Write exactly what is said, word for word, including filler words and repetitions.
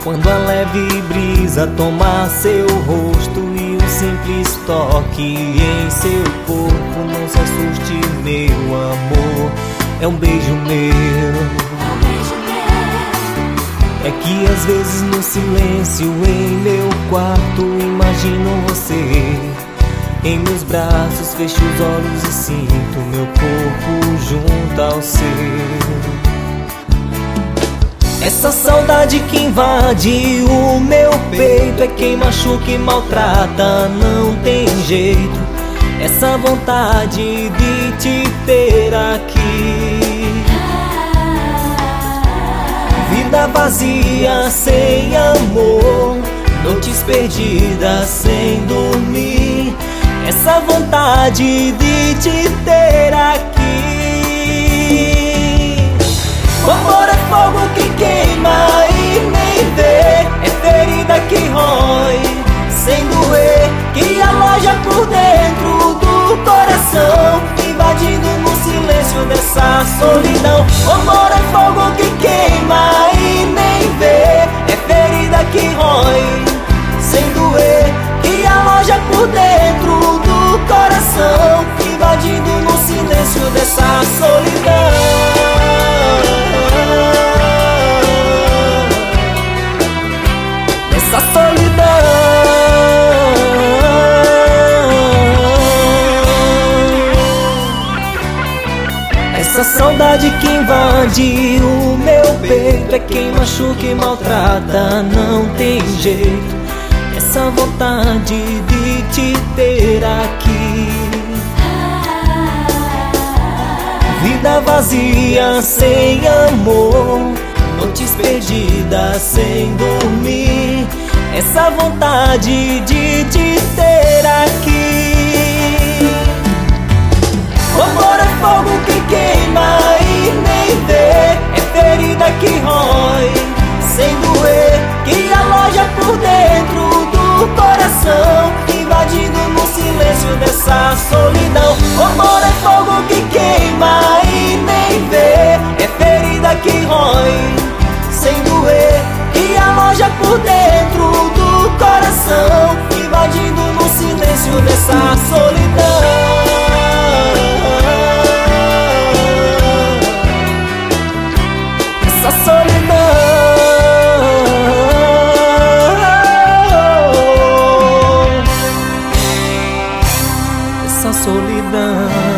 Quando a leve brisa toma seu rosto e um simples toque em seu corpo, não se assuste, meu amor, é um beijo meu. É que às vezes no silêncio em meu quarto imagino você em meus braços, fecho os olhos e sinto meu corpo junto ao seu. Essa saudade que invade o meu peito é quem machuca e maltrata, não tem jeito. Essa vontade de te ter aqui, vida vazia sem amor, noites perdidas sem dormir. Essa vontade de te ter aqui. O amor é fogo que queima e nem vê, é ferida que rói sem doer, que aloja por dentro do coração, invadindo no silêncio dessa solidão. O amor é fogo que queima e nem vê, é ferida que rói sem doer, que aloja por dentro do coração, invadindo no silêncio dessa solidão. Dessa solidão. Essa saudade que invade o meu peito é quem machuca e maltrata, não tem jeito. Essa vontade de te ter aqui, vida vazia sem amor, noites perdidas sem dormir. Essa vontade de te ter aqui. O amor é fogo que queima e nem vê, é ferida que rói sem doer, que aloja por dentro do coração, invadindo no silêncio dessa solidão. O amor é fogo que queima e nem vê, é ferida que rói sem doer, que aloja por dentro do coração, invadindo no silêncio dessa solidão. Essa solidão. Essa solidão.